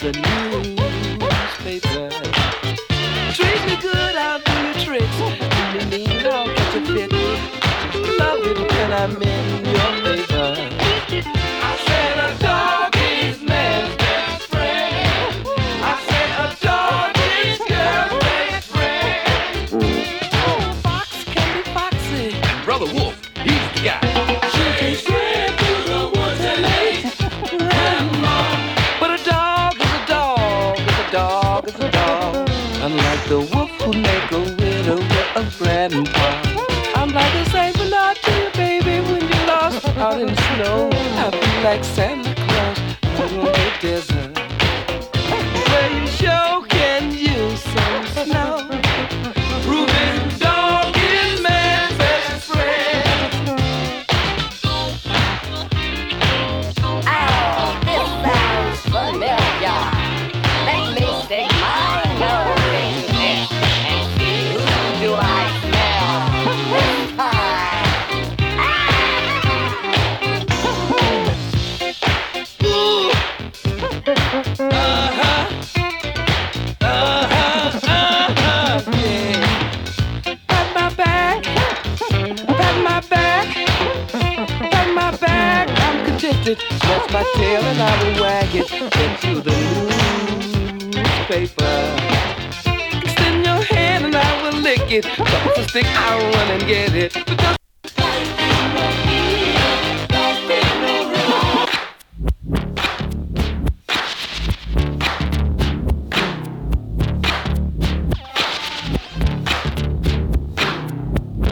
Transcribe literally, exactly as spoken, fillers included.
the newspaper. Treat me good, I'll do you tricks. Treat me mean, I'll catch a fit. Love it when I'm in your favor. I said a dog is man's best friend. I said a dog is girl's best friend. Oh, fox can be foxy. And Brother Wolf, he's the guy. She can spread through the woods and lakes. But a dog is a dog, is a dog, is a dog. Unlike the wolf who make a widower of grandpa. I'm like a Saint Bernard to you, baby, when you're lost out in the snow. I feel like Santa Claus out on the desert, where you sure can use some snow. Proving dog is man's best friend. Oh, this sounds familiar. Let me stick my nose in this and see who do I smell this time. Uh-huh. Uh-huh. Uh-huh. Yeah. Pat my back. Pat my back. Pat my back. I'm contented. That's my tail and I will wag it into the newspaper. Extend your hand and I will lick it. Drop the stick, I'll run and get it. Because